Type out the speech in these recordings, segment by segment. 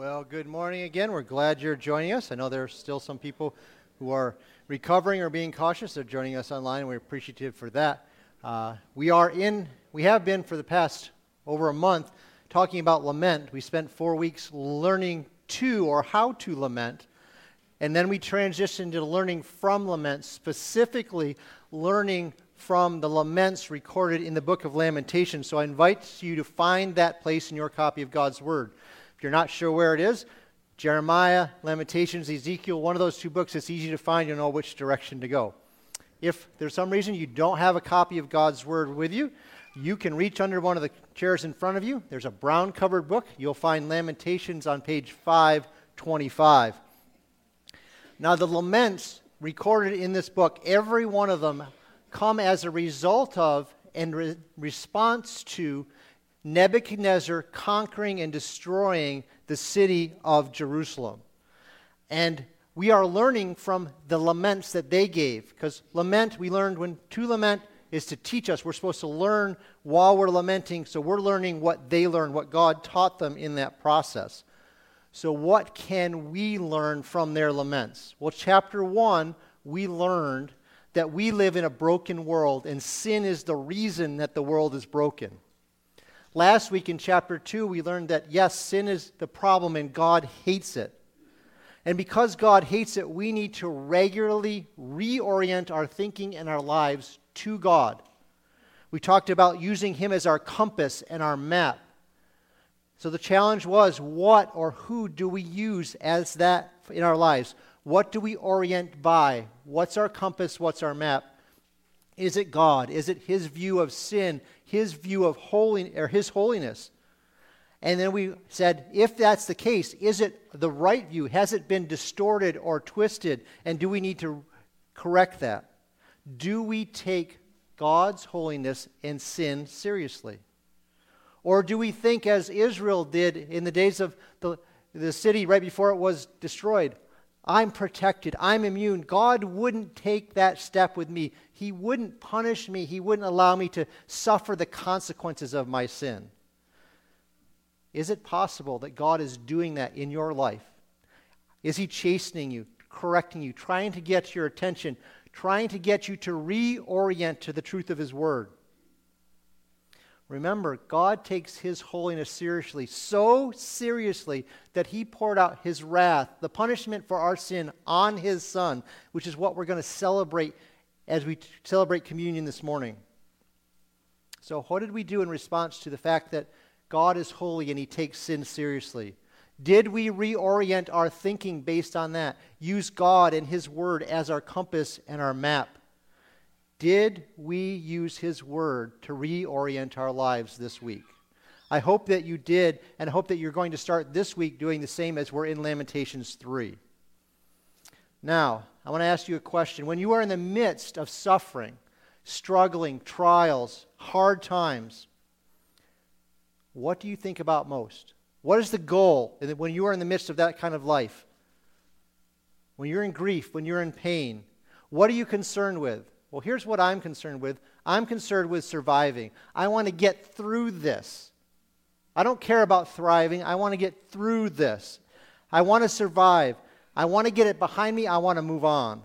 Well, good morning again. We're glad you're joining us. I know there are still some people who are recovering or being cautious. They're joining us online, and we're appreciative for that. We have been for the past over a month talking about lament. We spent 4 weeks learning how to lament, and then we transitioned to learning from lament, specifically learning from the laments recorded in the book of Lamentations. So I invite you to find that place in your copy of God's Word. If you're not sure where it is, Jeremiah, Lamentations, Ezekiel, one of those two books, it's easy to find. You'll know which direction to go. If there's some reason you don't have a copy of God's Word with you, you can reach under one of the chairs in front of you. There's a brown covered book. You'll find Lamentations on page 525. Now, the laments recorded in this book, every one of them come as a result of and response to Nebuchadnezzar conquering and destroying the city of Jerusalem. And we are learning from the laments that they gave. Because lament, we learned to lament is to teach us. We're supposed to learn while we're lamenting, so we're learning what they learned, what God taught them in that process. So what can we learn from their laments? Well, chapter 1, we learned that we live in a broken world, and sin is the reason that the world is broken. Last week in chapter 2, we learned that, yes, sin is the problem and God hates it. And because God hates it, we need to regularly reorient our thinking and our lives to God. We talked about using Him as our compass and our map. So the challenge was, what or who do we use as that in our lives? What do we orient by? What's our compass? What's our map? Is it God? Is it His view of sin? His view of His holiness? And then we said, if that's the case, is it the right view? Has it been distorted or twisted? And do we need to correct that? Do we take God's holiness and sin seriously? Or do we think, as Israel did in the days of the city right before it was destroyed, I'm protected, I'm immune. God wouldn't take that step with me. He wouldn't punish me. He wouldn't allow me to suffer the consequences of my sin. Is it possible that God is doing that in your life? Is He chastening you, correcting you, trying to get your attention, trying to get you to reorient to the truth of His Word? Remember, God takes His holiness seriously, so seriously that He poured out His wrath, the punishment for our sin, on His Son, which is what we're going to celebrate as we celebrate communion this morning. So what did we do in response to the fact that God is holy and He takes sin seriously? Did we reorient our thinking based on that? Use God and His Word as our compass and our map? Did we use His Word to reorient our lives this week? I hope that you did, and I hope that you're going to start this week doing the same as we're in Lamentations 3. Now, I want to ask you a question. When you are in the midst of suffering, struggling, trials, hard times, what do you think about most? What is the goal when you are in the midst of that kind of life? When you're in grief, when you're in pain, what are you concerned with? Well, here's what I'm concerned with. I'm concerned with surviving. I want to get through this. I don't care about thriving. I want to get through this. I want to survive. I want to get it behind me. I want to move on.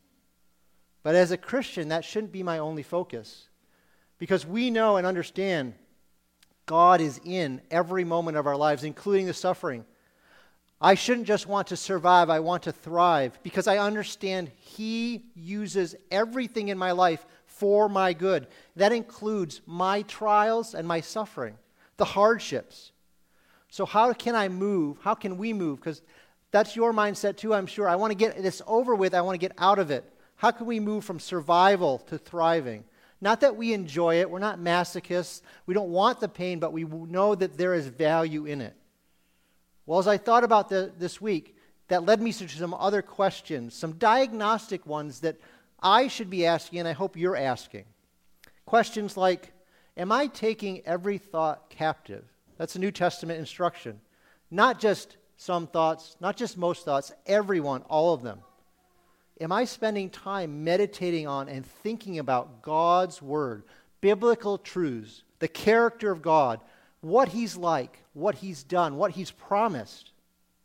But as a Christian, that shouldn't be my only focus. Because we know and understand God is in every moment of our lives, including the suffering. I shouldn't just want to survive, I want to thrive, because I understand He uses everything in my life for my good. That includes my trials and my suffering, the hardships. So how can I move? How can we move? Because that's your mindset too, I'm sure. I want to get this over with, I want to get out of it. How can we move from survival to thriving? Not that we enjoy it, we're not masochists, we don't want the pain, but we know that there is value in it. Well, as I thought about this week, that led me to some other questions, some diagnostic ones that I should be asking, and I hope you're asking. Questions like, am I taking every thought captive? That's a New Testament instruction. Not just some thoughts, not just most thoughts, everyone, all of them. Am I spending time meditating on and thinking about God's Word, biblical truths, the character of God, what He's like, what He's done, what He's promised?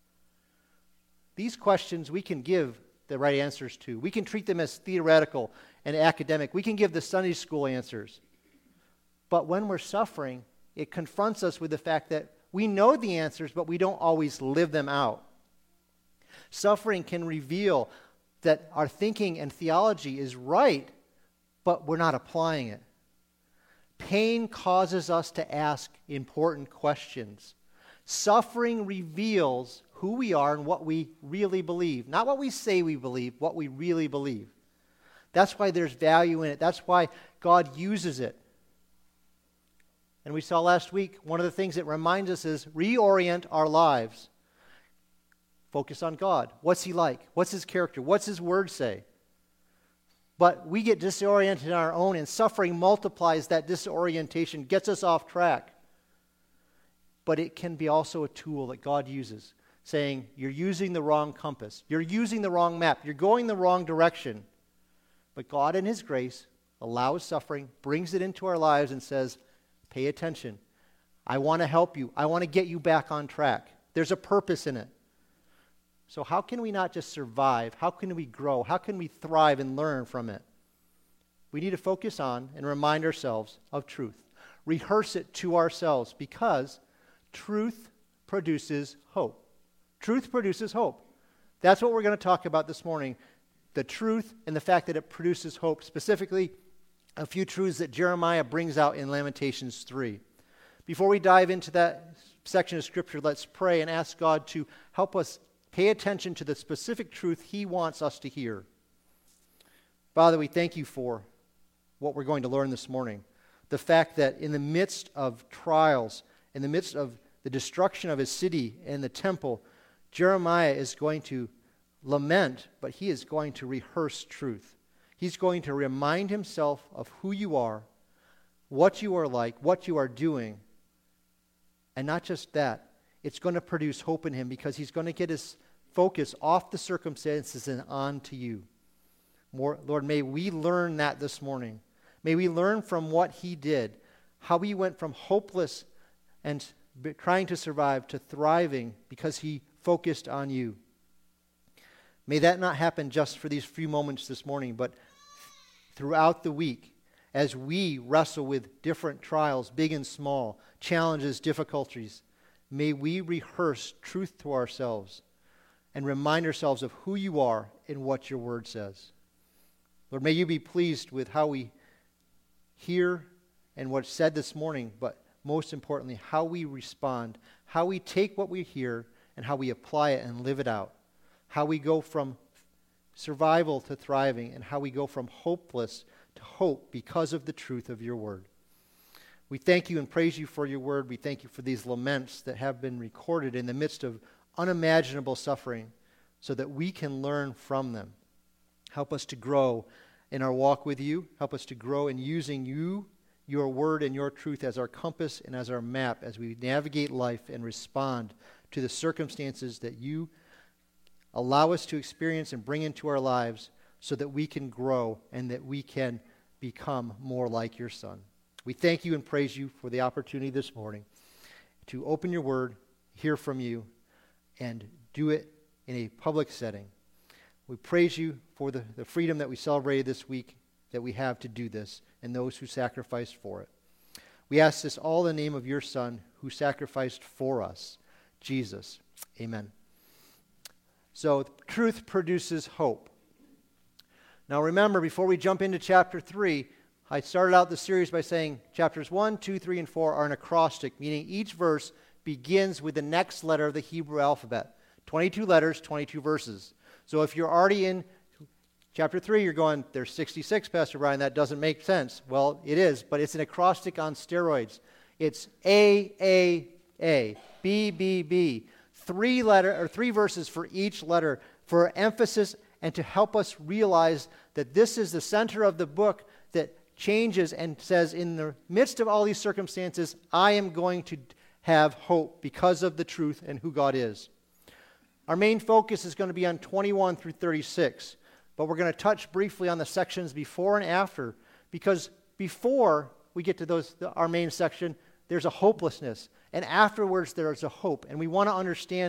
these questions we can give the right answers to. We can treat them as theoretical and academic. We can give the Sunday school answers. But when we're suffering, it confronts us with the fact that we know the answers, but we don't always live them out. Suffering can reveal that our thinking and theology is right, but we're not applying it. Pain causes us to ask important questions. Suffering reveals who we are and what we really believe. Not what we say we believe, what we really believe. That's why there's value in it. That's why God uses it. And we saw last week, one of the things it reminds us is reorient our lives. Focus on God. What's He like? What's His character? What's His word say? But we get disoriented on our own, and suffering multiplies that disorientation, gets us off track. But it can be also a tool that God uses, saying, you're using the wrong compass. You're using the wrong map. You're going the wrong direction. But God in His grace allows suffering, brings it into our lives and says, pay attention. I want to help you. I want to get you back on track. There's a purpose in it. So how can we not just survive? How can we grow? How can we thrive and learn from it? We need to focus on and remind ourselves of truth. Rehearse it to ourselves because truth produces hope. Truth produces hope. That's what we're going to talk about this morning. The truth and the fact that it produces hope. Specifically, a few truths that Jeremiah brings out in Lamentations 3. Before we dive into that section of Scripture, let's pray and ask God to help us pay attention to the specific truth He wants us to hear. Father, we thank You for what we're going to learn this morning. The fact that in the midst of trials, in the midst of the destruction of his city and the temple, Jeremiah is going to lament, but he is going to rehearse truth. He's going to remind himself of who You are, what You are like, what You are doing. And not just that, it's going to produce hope in him because he's going to get his focus off the circumstances and on to You. Lord, may we learn that this morning. May we learn from what he did, how he went from hopeless and trying to survive to thriving because he focused on You. May that not happen just for these few moments this morning, but throughout the week as we wrestle with different trials, big and small, challenges, difficulties. May we rehearse truth to ourselves and remind ourselves of who You are and what Your word says. Lord, may You be pleased with how we hear and what's said this morning, but most importantly, how we respond, how we take what we hear and how we apply it and live it out. How we go from survival to thriving and how we go from hopeless to hope because of the truth of Your word. We thank You and praise You for Your word. We thank You for these laments that have been recorded in the midst of unimaginable suffering so that we can learn from them. Help us to grow in our walk with You. Help us to grow in using You, Your word, and Your truth as our compass and as our map as we navigate life and respond to the circumstances that You allow us to experience and bring into our lives so that we can grow and that we can become more like Your Son. We thank You and praise You for the opportunity this morning to open Your word, hear from You, and do it in a public setting. We praise You for the freedom that we celebrated this week that we have to do this and those who sacrificed for it. We ask this all in the name of Your Son who sacrificed for us, Jesus. Amen. So, truth produces hope. Now remember, before we jump into chapter 3, I started out the series by saying chapters 1, 2, 3, and 4 are an acrostic, meaning each verse begins with the next letter of the Hebrew alphabet. 22 letters, 22 verses. So if you're already in chapter 3, you're going, there's 66, Pastor Brian, that doesn't make sense. Well, it is, but it's an acrostic on steroids. It's A, B, B, B. Three verses for each letter for emphasis and to help us realize that this is the center of the book that changes and says, in the midst of all these circumstances, I am going to have hope because of the truth and who God is. Our main focus is going to be on 21 through 36, but we're going to touch briefly on the sections before and after, because before we get to our main section, there's a hopelessness, and afterwards there's a hope, and we want to understand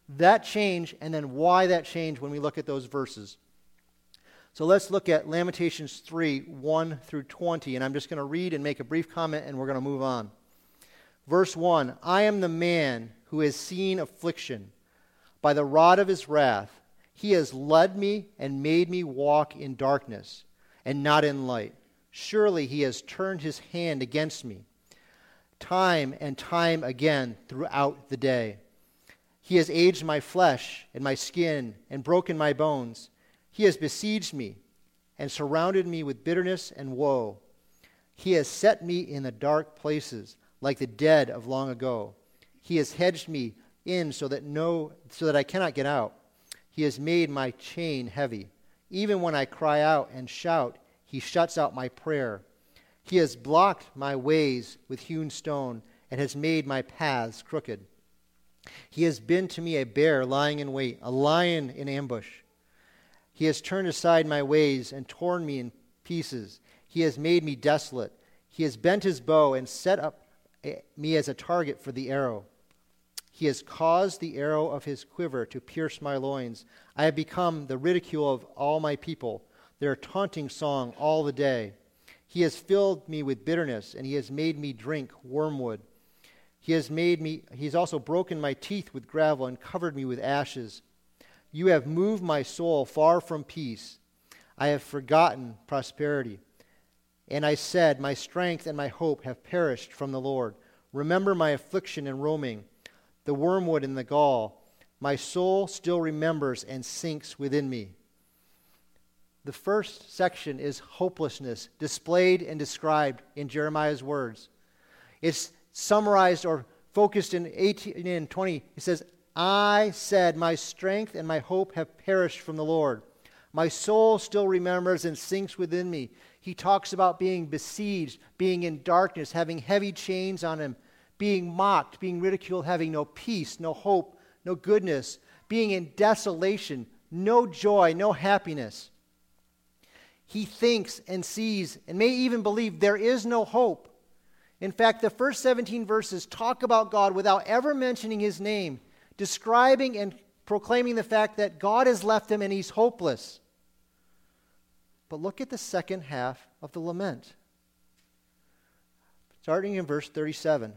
that change and then why that change when we look at those verses. So let's look at Lamentations 3, 1 through 20, and I'm just going to read and make a brief comment, and we're going to move on. Verse 1, I am the man who has seen affliction. By the rod of his wrath, he has led me and made me walk in darkness and not in light. Surely he has turned his hand against me, time and time again throughout the day. He has aged my flesh and my skin and broken my bones. He has besieged me and surrounded me with bitterness and woe. He has set me in the dark places, like the dead of long ago. He has hedged me in so that I cannot get out. He has made my chain heavy. Even when I cry out and shout, he shuts out my prayer. He has blocked my ways with hewn stone and has made my paths crooked. He has been to me a bear lying in wait, a lion in ambush. He has turned aside my ways and torn me in pieces. He has made me desolate. He has bent his bow and set up me as a target for the arrow. He has caused the arrow of his quiver to pierce my loins. I have become the ridicule of all my people, their taunting song all the day. He has filled me with bitterness, and he has made me drink wormwood. He has also broken my teeth with gravel and covered me with ashes. You have moved my soul far from peace. I have forgotten prosperity. And I said, my strength and my hope have perished from the Lord. Remember my affliction and roaming, the wormwood and the gall. My soul still remembers and sinks within me. The first section is hopelessness, displayed and described in Jeremiah's words. It's summarized or focused in 18 and 20. He says, I said, my strength and my hope have perished from the Lord. My soul still remembers and sinks within me. He talks about being besieged, being in darkness, having heavy chains on him, being mocked, being ridiculed, having no peace, no hope, no goodness, being in desolation, no joy, no happiness. He thinks and sees and may even believe there is no hope. In fact, the first 17 verses talk about God without ever mentioning his name, describing and proclaiming the fact that God has left him and he's hopeless. But look at the second half of the lament. Starting in verse 37.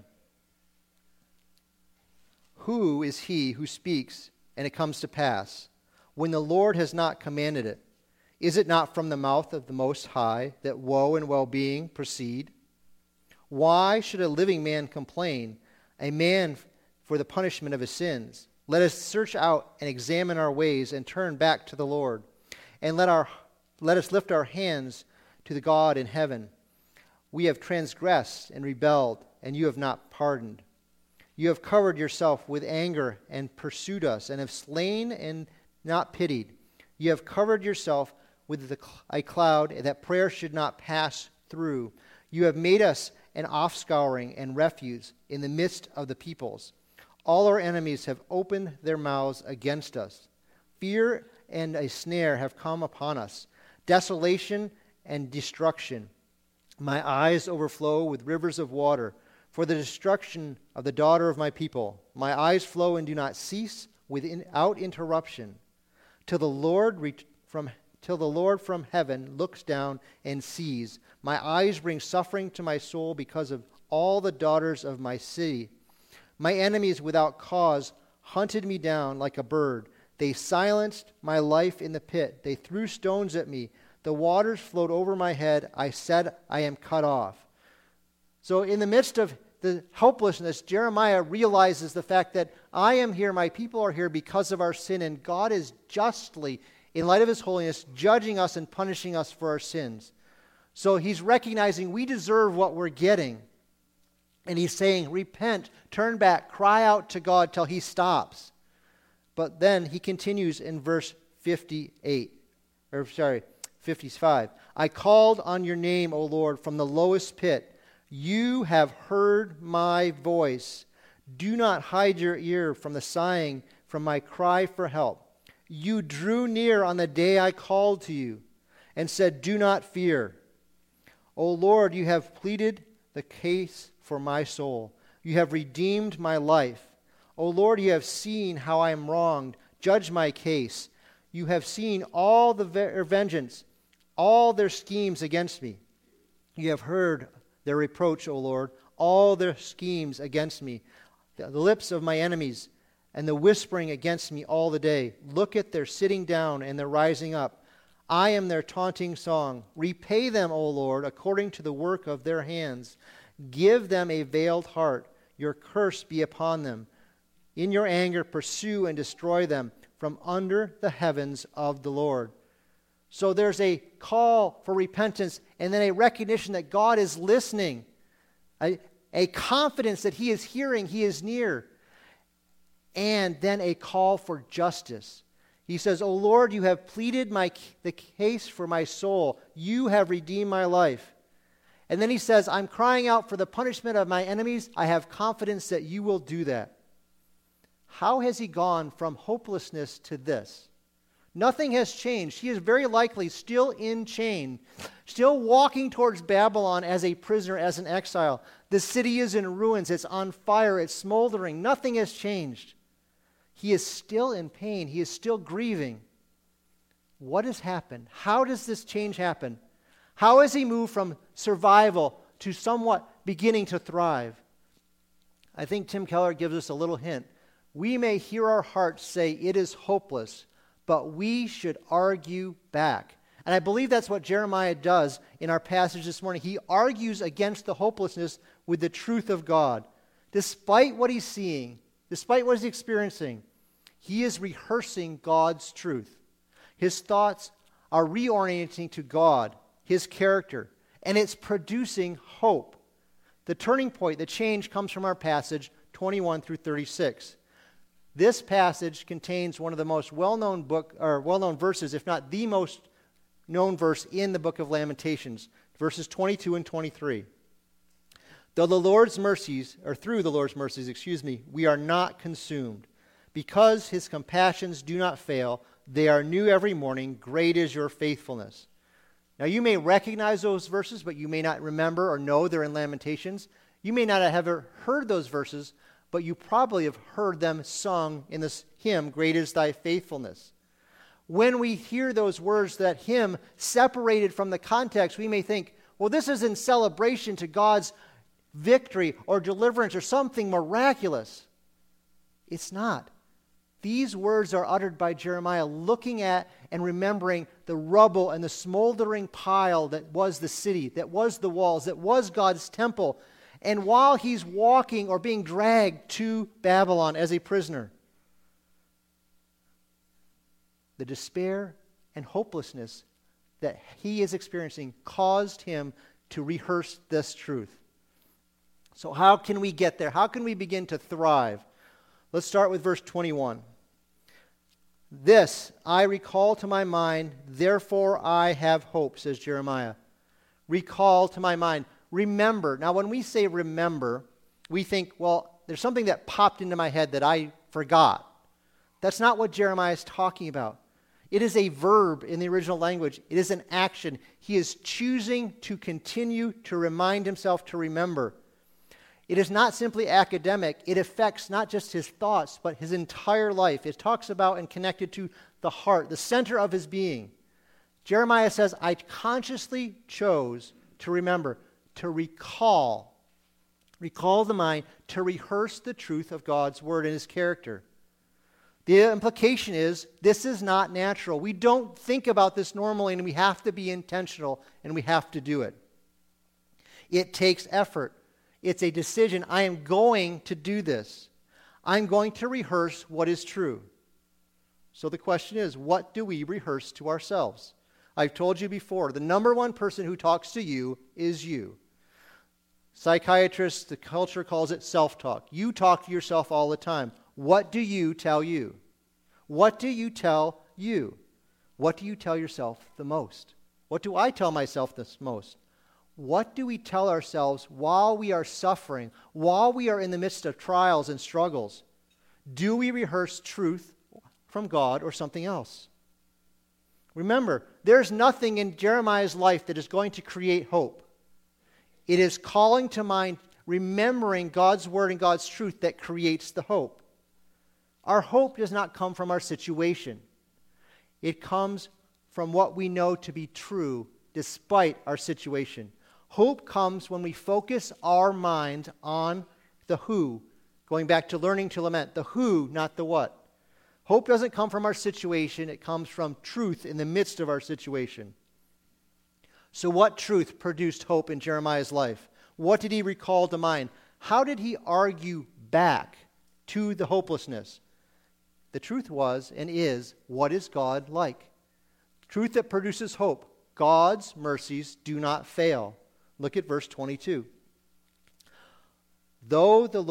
Who is he who speaks and it comes to pass, when the Lord has not commanded it? Is it not from the mouth of the Most High that woe and well-being proceed? Why should a living man complain, a man for the punishment of his sins? Let us search out and examine our ways and turn back to the Lord. And let us lift our hands to the God in heaven. We have transgressed and rebelled, and you have not pardoned. You have covered yourself with anger and pursued us, and have slain and not pitied. You have covered yourself with a cloud that prayer should not pass through. You have made us an offscouring and refuse in the midst of the peoples. All our enemies have opened their mouths against us. Fear and a snare have come upon us, desolation and destruction. My eyes overflow with rivers of water for the destruction of the daughter of my people. My eyes flow and do not cease without interruption, till the Lord from heaven looks down and sees. My eyes bring suffering to my soul because of all the daughters of my city. My enemies without cause hunted me down like a bird. They silenced my life in the pit. They threw stones at me. The waters flowed over my head. I said, I am cut off. So in the midst of the helplessness, Jeremiah realizes the fact that I am here, my people are here because of our sin, and God is justly, in light of his holiness, judging us and punishing us for our sins. So he's recognizing we deserve what we're getting. And he's saying, repent, turn back, cry out to God till he stops. But then he continues in verse 55. I called on your name, O Lord, from the lowest pit. You have heard my voice. Do not hide your ear from the sighing, from my cry for help. You drew near on the day I called to you and said, do not fear. O Lord, you have pleaded the case for my soul. You have redeemed my life. O Lord, you have seen how I am wronged. Judge my case. You have seen all their vengeance, all their schemes against me. You have heard their reproach, O Lord, all their schemes against me, the lips of my enemies, and the whispering against me all the day. Look at their sitting down and their rising up. I am their taunting song. Repay them, O Lord, according to the work of their hands. Give them a veiled heart. Your curse be upon them. In your anger, pursue and destroy them from under the heavens of the Lord. So there's a call for repentance and then a recognition that God is listening, a confidence that He is hearing, He is near, and then a call for justice. He says, O Lord, you have pleaded the case for my soul. You have redeemed my life. And then he says, I'm crying out for the punishment of my enemies. I have confidence that you will do that. How has he gone from hopelessness to this? Nothing has changed. He is very likely still in chain, still walking towards Babylon as a prisoner, as an exile. The city is in ruins. It's on fire. It's smoldering. Nothing has changed. He is still in pain. He is still grieving. What has happened? How does this change happen? How has he moved from survival to somewhat beginning to thrive? I think Tim Keller gives us a little hint. We may hear our hearts say it is hopeless, but we should argue back. And I believe that's what Jeremiah does in our passage this morning. He argues against the hopelessness with the truth of God. Despite what he's seeing, despite what he's experiencing, he is rehearsing God's truth. His thoughts are reorienting to God, His character, and it's producing hope. The turning point, the change, comes from our passage 21 through 36. This passage contains one of the most well-known verses, if not the most known verse in the book of Lamentations, verses 22 and 23. Through the Lord's mercies, we are not consumed. Because His compassions do not fail, they are new every morning. Great is your faithfulness. Now you may recognize those verses, but you may not remember or know they're in Lamentations. You may not have ever heard those verses, but you probably have heard them sung in this hymn, Great is Thy Faithfulness. When we hear those words, that hymn, separated from the context, we may think, well, this is in celebration to God's victory or deliverance or something miraculous. It's not. These words are uttered by Jeremiah looking at and remembering the rubble and the smoldering pile that was the city, that was the walls, that was God's temple. And while he's walking or being dragged to Babylon as a prisoner, the despair and hopelessness that he is experiencing caused him to rehearse this truth. So how can we get there? How can we begin to thrive? Let's start with verse 21. This I recall to my mind, therefore I have hope, says Jeremiah. Recall to my mind. Remember. Now, when we say remember, we think, well, there's something that popped into my head that I forgot. That's not what Jeremiah is talking about. It is a verb in the original language. It is an action. He is choosing to continue to remind himself to remember. It is not simply academic. It affects not just his thoughts, but his entire life. It talks about and connected to the heart, the center of his being. Jeremiah says, I consciously chose to remember, to recall the mind, to rehearse the truth of God's word and His character. The implication is, this is not natural. We don't think about this normally, and we have to be intentional, and we have to do it. It takes effort. It's a decision. I am going to do this. I'm going to rehearse what is true. So the question is, what do we rehearse to ourselves? I've told you before, the number one person who talks to you is you. Psychiatrists, the culture calls it self-talk. You talk to yourself all the time. What do you tell you? What do you tell you? What do you tell yourself the most? What do I tell myself the most? What do we tell ourselves while we are suffering, while we are in the midst of trials and struggles? Do we rehearse truth from God or something else? Remember, there's nothing in Jeremiah's life that is going to create hope. It is calling to mind, remembering God's word and God's truth that creates the hope. Our hope does not come from our situation. It comes from what we know to be true despite our situation. Hope comes when we focus our mind on the who, going back to learning to lament, the who, not the what. Hope doesn't come from our situation, it comes from truth in the midst of our situation. So what truth produced hope in Jeremiah's life? What did he recall to mind? How did he argue back to the hopelessness? The truth was and is, what is God like? Truth that produces hope. God's mercies do not fail. Look at verse 22. Through the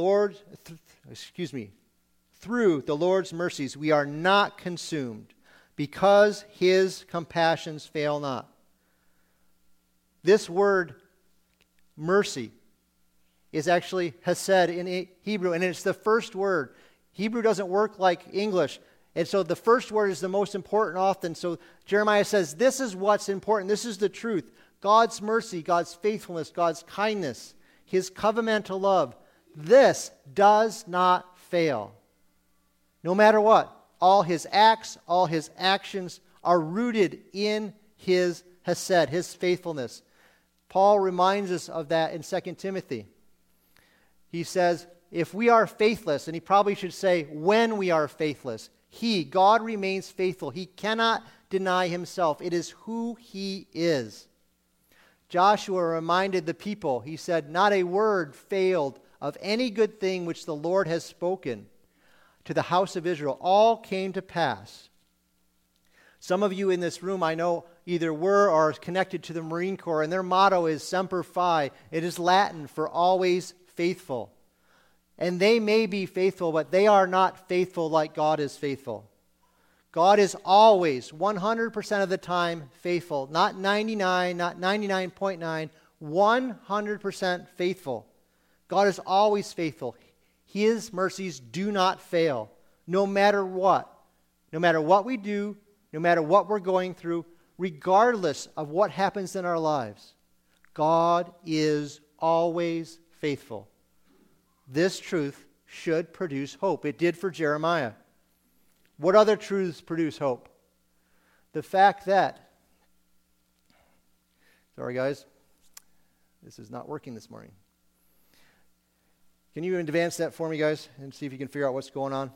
Lord's mercies we are not consumed, because his compassions fail not. This word, mercy, is actually hesed in Hebrew, and it's the first word. Hebrew doesn't work like English, and so the first word is the most important often. So Jeremiah says, this is what's important. This is the truth. God's mercy, God's faithfulness, God's kindness, his covenantal love. This does not fail. No matter what, all his acts, all his actions are rooted in his hesed, his faithfulness. Paul reminds us of that in 2 Timothy. He says, if we are faithless, and he probably should say, when we are faithless, God remains faithful. He cannot deny himself. It is who he is. Joshua reminded the people, he said, not a word failed of any good thing which the Lord has spoken to the house of Israel. All came to pass. Some of you in this room, I know, either were or are connected to the Marine Corps, and their motto is Semper Fi. It is Latin for always faithful. And they may be faithful, but they are not faithful like God is faithful. God is always, 100% of the time, faithful. Not 99, not 99.9, 100% faithful. God is always faithful. His mercies do not fail, no matter what. No matter what we do, no matter what we're going through, regardless of what happens in our lives, God is always faithful. This truth should produce hope. It did for Jeremiah. What other truths produce hope? The fact that, sorry guys, this is not working this morning. Can you advance that for me, guys, and see if you can figure out what's going on?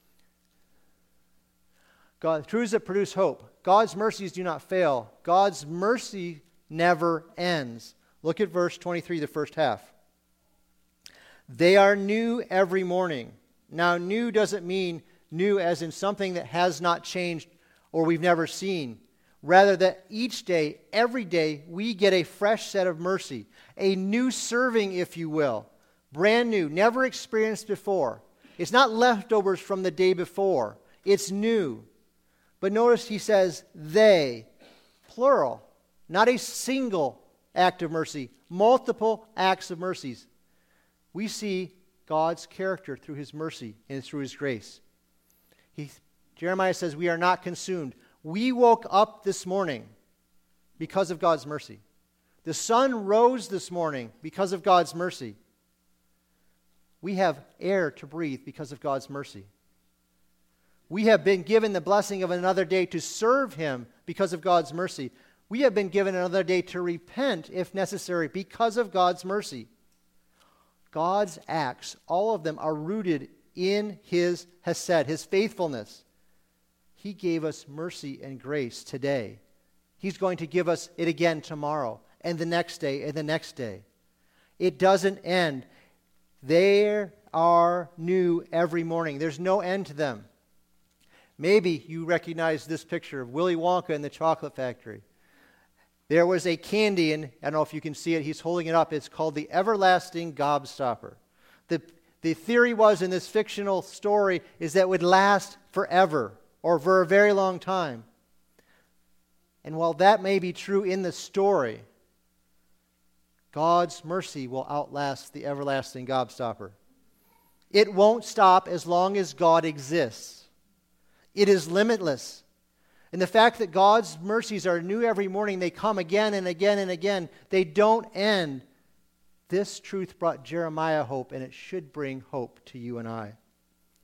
Truths that produce hope. God's mercies do not fail. God's mercy never ends. Look at verse 23, the first half. They are new every morning. Now, new doesn't mean new as in something that has not changed or we've never seen. Rather, that each day, every day, we get a fresh set of mercy. A new serving, if you will. Brand new, never experienced before. It's not leftovers from the day before. It's new. But notice he says, they, plural. Not a single act of mercy. Multiple acts of mercies. We see God's character through his mercy and through his grace. Jeremiah says we are not consumed. We woke up this morning because of God's mercy. The sun rose this morning because of God's mercy. We have air to breathe because of God's mercy. We have been given the blessing of another day to serve him because of God's mercy. We have been given another day to repent if necessary because of God's mercy. God's acts, all of them are rooted in his hesed, his faithfulness. He gave us mercy and grace today. He's going to give us it again tomorrow and the next day and the next day. It doesn't end. They are new every morning. There's no end to them. Maybe you recognize this picture of Willy Wonka in the chocolate factory. There was a candy, and I don't know if you can see it, he's holding it up. It's called the Everlasting Gobstopper. The theory was in this fictional story is that it would last forever or for a very long time. And while that may be true in the story, God's mercy will outlast the everlasting gobstopper. It won't stop as long as God exists. It is limitless. And the fact that God's mercies are new every morning, they come again and again and again, they don't end. This truth brought Jeremiah hope, and it should bring hope to you and I.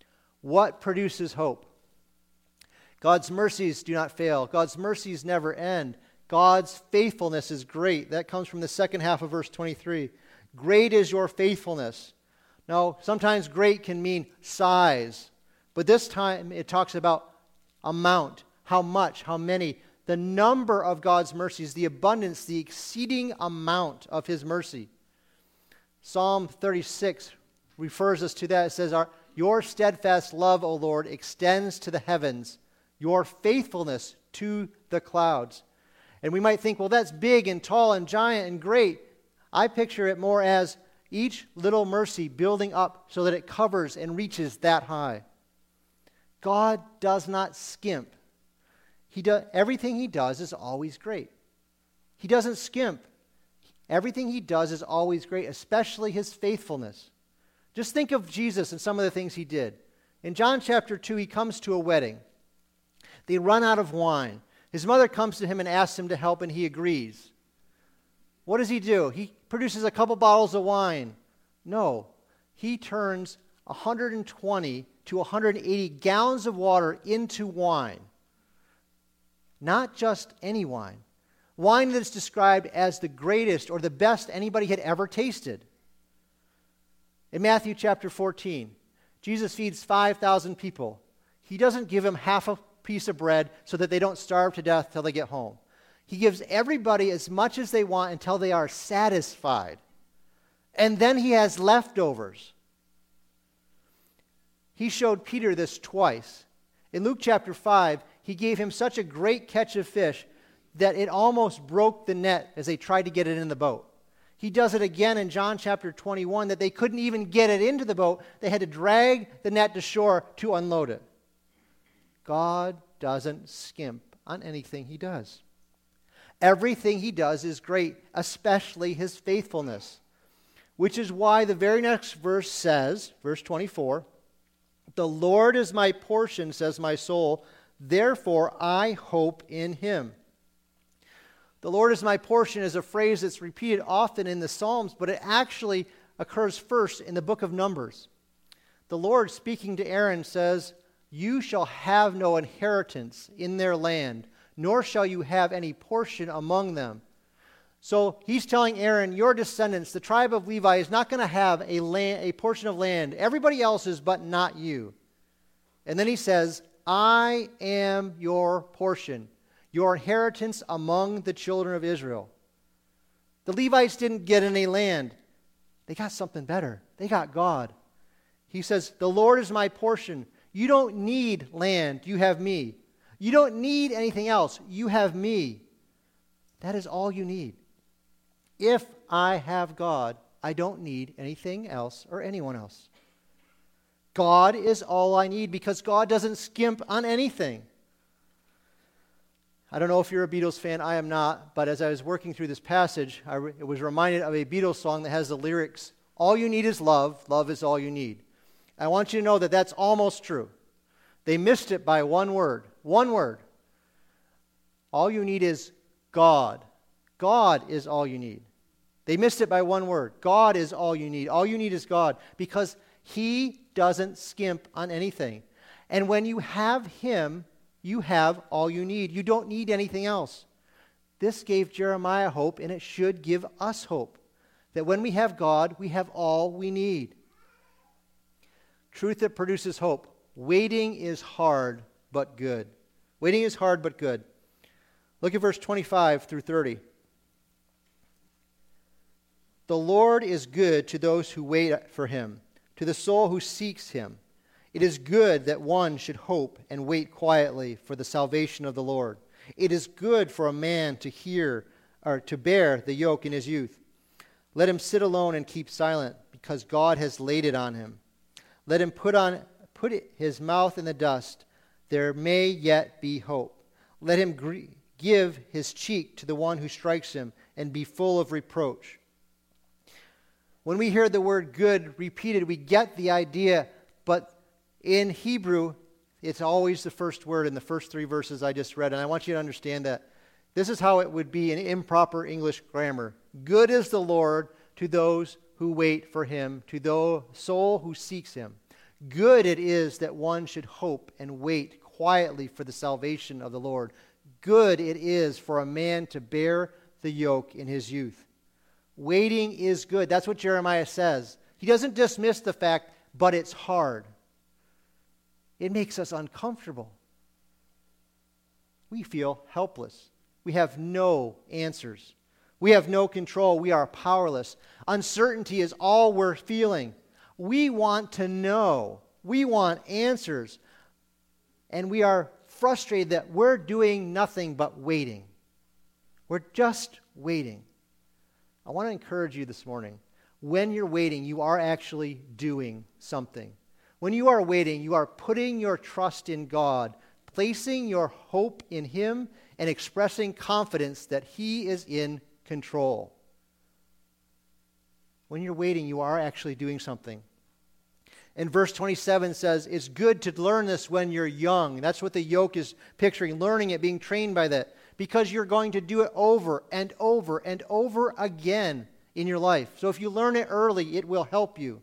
What produces hope? God's mercies do not fail. God's mercies never end. God's faithfulness is great. That comes from the second half of verse 23. Great is your faithfulness. Now, sometimes great can mean size, but this time it talks about amount, how much, how many, the number of God's mercies, the abundance, the exceeding amount of his mercy. Psalm 36 refers us to that. It says, your steadfast love, O Lord, extends to the heavens, your faithfulness to the clouds. And we might think, well, that's big and tall and giant and great. I picture it more as each little mercy building up so that it covers and reaches that high. God does not skimp. Everything he does is always great. He doesn't skimp. Everything he does is always great, especially his faithfulness. Just think of Jesus and some of the things he did. In John chapter 2, he comes to a wedding. They run out of wine. His mother comes to him and asks him to help, and he agrees. What does he do? He produces a couple bottles of wine. No, he turns 120 to 180 gallons of water into wine. Not just any wine. Wine that's described as the greatest or the best anybody had ever tasted. In Matthew chapter 14, Jesus feeds 5,000 people. He doesn't give them half a piece of bread so that they don't starve to death till they get home. He gives everybody as much as they want until they are satisfied. And then he has leftovers. He showed Peter this twice. In Luke chapter 5, he gave him such a great catch of fish that it almost broke the net as they tried to get it in the boat. He does it again in John chapter 21 that they couldn't even get it into the boat. They had to drag the net to shore to unload it. God doesn't skimp on anything he does. Everything he does is great, especially his faithfulness. Which is why the very next verse says, verse 24, the Lord is my portion, says my soul, therefore I hope in him. The Lord is my portion is a phrase that's repeated often in the Psalms, but it actually occurs first in the book of Numbers. The Lord, speaking to Aaron, says, you shall have no inheritance in their land, nor shall you have any portion among them. So he's telling Aaron, your descendants, the tribe of Levi, is not going to have a portion of land. Everybody else is, but not you. And then he says, I am your portion, your inheritance among the children of Israel. The Levites didn't get any land. They got something better. They got God. He says, the Lord is my portion. You don't need land. You have me. You don't need anything else. You have me. That is all you need. If I have God, I don't need anything else or anyone else. God is all I need because God doesn't skimp on anything. I don't know if you're a Beatles fan. I am not. But as I was working through this passage, I was reminded of a Beatles song that has the lyrics, all you need is love. Love is all you need. I want you to know that that's almost true. They missed it by one word. One word. All you need is God. God is all you need. They missed it by one word. God is all you need. All you need is God because he doesn't skimp on anything. And when you have him, you have all you need. You don't need anything else. This gave Jeremiah hope, and it should give us hope. That when we have God, we have all we need. Truth that produces hope. Waiting is hard, but good. Waiting is hard, but good. Look at verse 25 through 30. The Lord is good to those who wait for him, to the soul who seeks him. It is good that one should hope and wait quietly for the salvation of the Lord. It is good for a man to hear or to bear the yoke in his youth. Let him sit alone and keep silent, because God has laid it on him. Let him put his mouth in the dust. There may yet be hope. Let him give his cheek to the one who strikes him, and be full of reproach. When we hear the word good repeated, we get the idea, but in Hebrew, it's always the first word in the first three verses I just read, and I want you to understand that. This is how it would be in improper English grammar. Good is the Lord to those who wait for him, to the soul who seeks him. Good it is that one should hope and wait quietly for the salvation of the Lord. Good it is for a man to bear the yoke in his youth. Waiting is good. That's what Jeremiah says. He doesn't dismiss the fact, but it's hard. It makes us uncomfortable. We feel helpless. We have no answers. We have no control. We are powerless. Uncertainty is all we're feeling. We want to know. We want answers. And we are frustrated that we're doing nothing but waiting. We're just waiting. I want to encourage you this morning. When you're waiting, you are actually doing something. When you are waiting, you are putting your trust in God, placing your hope in Him, and expressing confidence that He is in control. When you're waiting, you are actually doing something. And verse 27 says, it's good to learn this when you're young. That's what the yoke is picturing, learning it, being trained by that, because you're going to do it over and over and over again in your life. So if you learn it early, it will help you.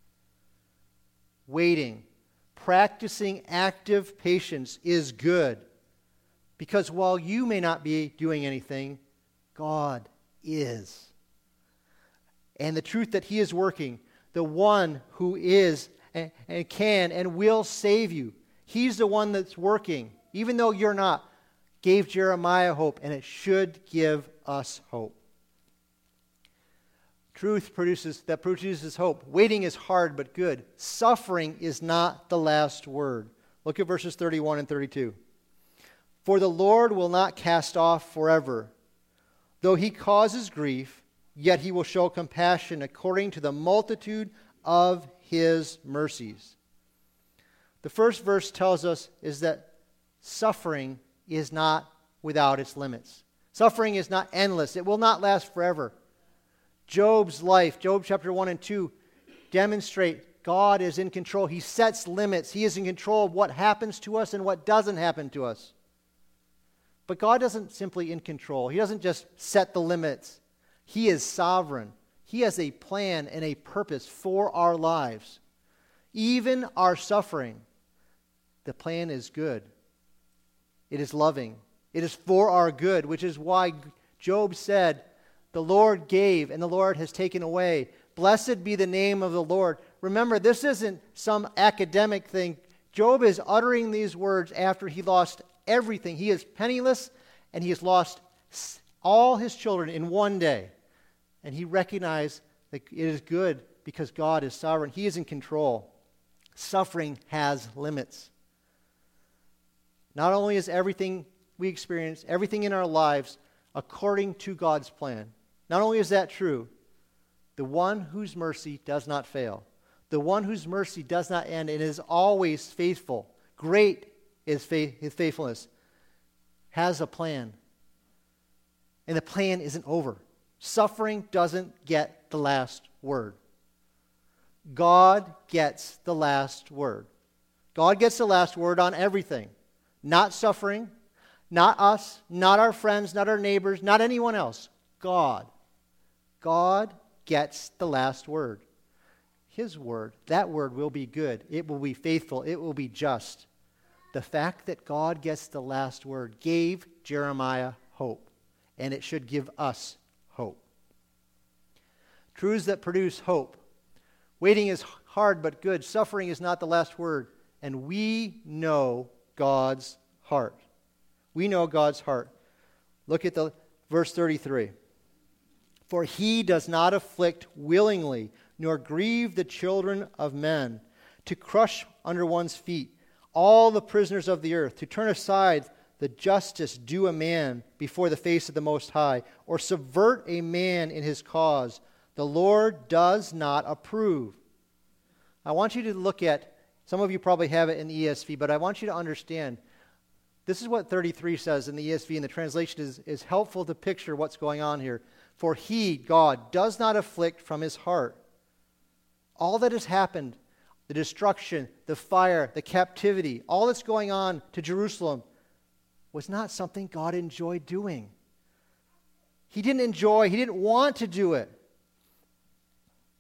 Waiting, practicing active patience is good, because while you may not be doing anything, God is. And the truth that He is working, the one who is and can and will save you, He's the one that's working, even though you're not, gave Jeremiah hope, and it should give us hope. Truth produces hope. Waiting is hard but good. Suffering is not the last word. Look at verses 31 and 32. For the Lord will not cast off forever. Though He causes grief, yet He will show compassion according to the multitude of His mercies. The first verse tells us is that suffering is not without its limits. Suffering is not endless. It will not last forever. Job's life, Job chapter 1 and 2, demonstrate God is in control. He sets limits. He is in control of what happens to us and what doesn't happen to us. But God doesn't simply in control. He doesn't just set the limits. He is sovereign. He has a plan and a purpose for our lives. Even our suffering, the plan is good. It is loving. It is for our good, which is why Job said, the Lord gave and the Lord has taken away. Blessed be the name of the Lord. Remember, this isn't some academic thing. Job is uttering these words after he lost everything. He is penniless and he has lost all his children in one day. And he recognized that it is good because God is sovereign. He is in control. Suffering has limits. Not only is everything we experience, everything in our lives, according to God's plan. Not only is that true, the one whose mercy does not fail, the one whose mercy does not end and is always faithful, great is His faithfulness, has a plan. And the plan isn't over. Suffering doesn't get the last word. God gets the last word. God gets the last word on everything. Not suffering, not us, not our friends, not our neighbors, not anyone else. God. God gets the last word. His word, that word will be good. It will be faithful. It will be just. The fact that God gets the last word gave Jeremiah hope, and it should give us hope. Truths that produce hope. Waiting is hard but good. Suffering is not the last word. And we know God's heart. We know God's heart. Look at the verse 33. For He does not afflict willingly, nor grieve the children of men, to crush under one's feet all the prisoners of the earth, to turn aside the justice due a man before the face of the Most High, or subvert a man in his cause. The Lord does not approve. I want you to look at, some of you probably have it in the ESV, but I want you to understand, this is what 33 says in the ESV, and the translation is helpful to picture what's going on here. For He, God, does not afflict from His heart. All that has happened, the destruction, the fire, the captivity, all that's going on to Jerusalem was not something God enjoyed doing. He didn't want to do it.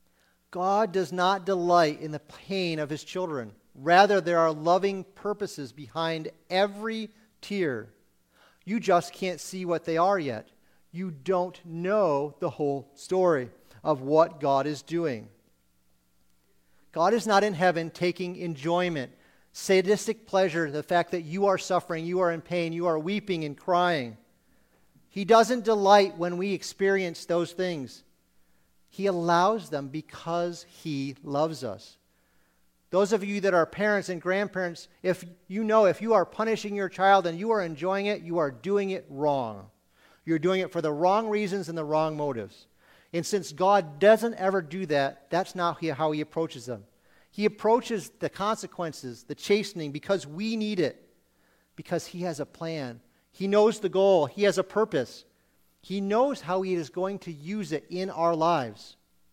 God does not delight in the pain of his children. Rather, there are loving purposes behind every tear. You just can't see what they are yet. You don't know the whole story of what God is doing. God is not in heaven taking enjoyment, sadistic pleasure, the fact that you are suffering, you are in pain, you are weeping and crying. He doesn't delight when we experience those things. He allows them because he loves us. Those of you that are parents and grandparents, if you are punishing your child and you are enjoying it, you are doing it wrong. You're doing it for the wrong reasons and the wrong motives. And since God doesn't ever do that, that's not how he approaches them. He approaches the consequences, the chastening, because we need it. Because he has a plan. He knows the goal. He has a purpose. He knows how he is going to use it in our lives.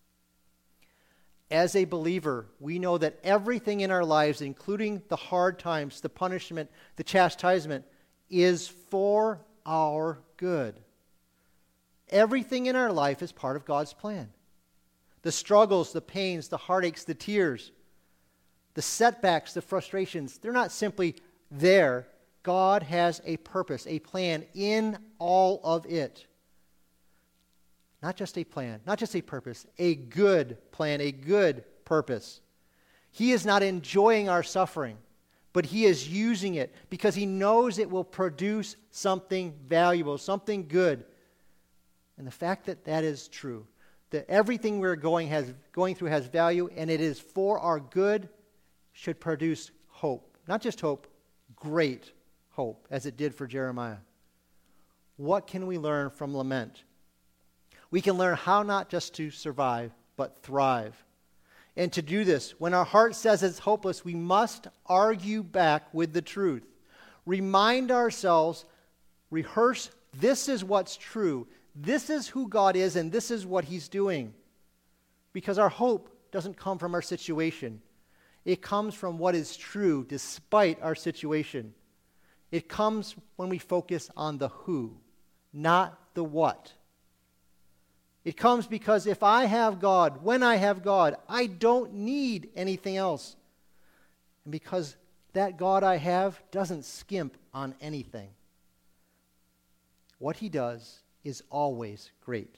As a believer, we know that everything in our lives, including the hard times, the punishment, the chastisement, is for our good. Everything in our life is part of God's plan. The struggles, the pains, the heartaches, the tears, the setbacks, the frustrations, they're not simply there. God has a purpose, a plan in all of it. Not just a plan, not just a purpose, a good plan, a good purpose. He is not enjoying our suffering, but he is using it because he knows it will produce something valuable, something good. And the fact that that is true, that everything we're going through has value and it is for our good, should produce hope. Not just hope, great hope, as it did for Jeremiah. What can we learn from lament? We can learn how not just to survive, but thrive. And to do this, when our heart says it's hopeless, we must argue back with the truth. Remind ourselves, rehearse, this is what's true. This is who God is, and this is what he's doing. Because our hope doesn't come from our situation. It comes from what is true despite our situation. It comes when we focus on the who, not the what. It comes because if I have God, when I have God, I don't need anything else. And because that God I have doesn't skimp on anything. What he does is always great.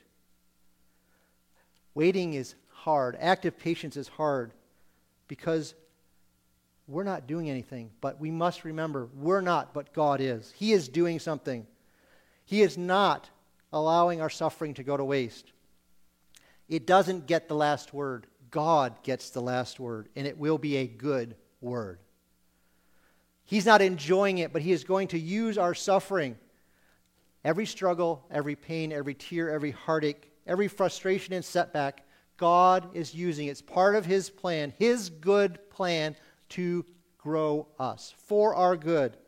Waiting is hard. Active patience is hard because we're not doing anything. But we must remember, we're not, but God is. He is doing something. He is not allowing our suffering to go to waste. It doesn't get the last word. God gets the last word, and it will be a good word. He's not enjoying it, but he is going to use our suffering. Every struggle, every pain, every tear, every heartache, every frustration and setback, God is using. It's part of his plan, his good plan to grow us for our good.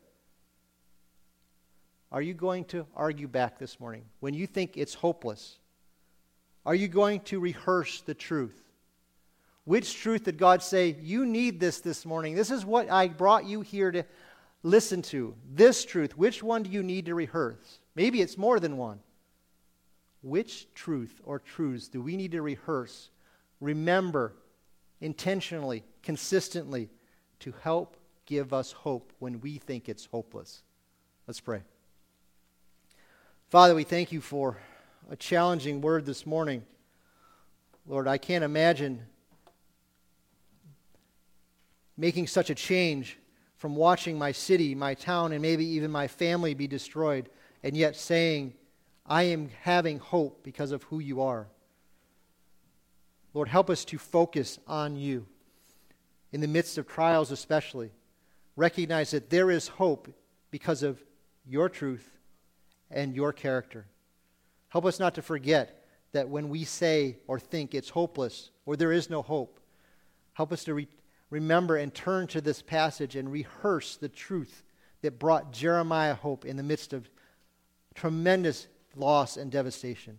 Are you going to argue back this morning when you think it's hopeless? Are you going to rehearse the truth? Which truth did God say, you need this morning? This is what I brought you here to listen to. This truth, which one do you need to rehearse? Maybe it's more than one. Which truth or truths do we need to rehearse, remember, intentionally, consistently, to help give us hope when we think it's hopeless? Let's pray. Father, we thank you for a challenging word this morning. Lord, I can't imagine making such a change from watching my city, my town, and maybe even my family be destroyed, and yet saying, I am having hope because of who you are. Lord, help us to focus on you in the midst of trials especially. Recognize that there is hope because of your truth and your character. Help us not to forget that when we say or think it's hopeless or there is no hope, help us to remember and turn to this passage and rehearse the truth that brought Jeremiah hope in the midst of tremendous loss and devastation.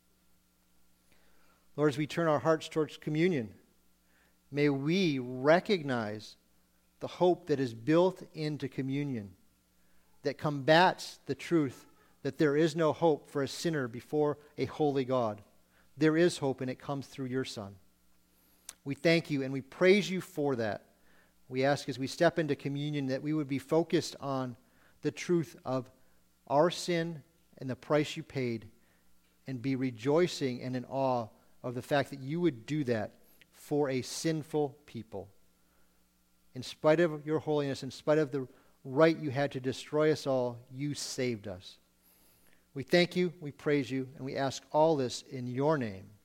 Lord, as we turn our hearts towards communion, may we recognize the hope that is built into communion, that combats the truth that there is no hope for a sinner before a holy God. There is hope, and it comes through your Son. We thank you and we praise you for that. We ask as we step into communion that we would be focused on the truth of our sin and the price you paid, and be rejoicing and in awe of the fact that you would do that for a sinful people. In spite of your holiness, in spite of the right you had to destroy us all, you saved us. We thank you, we praise you, and we ask all this in your name.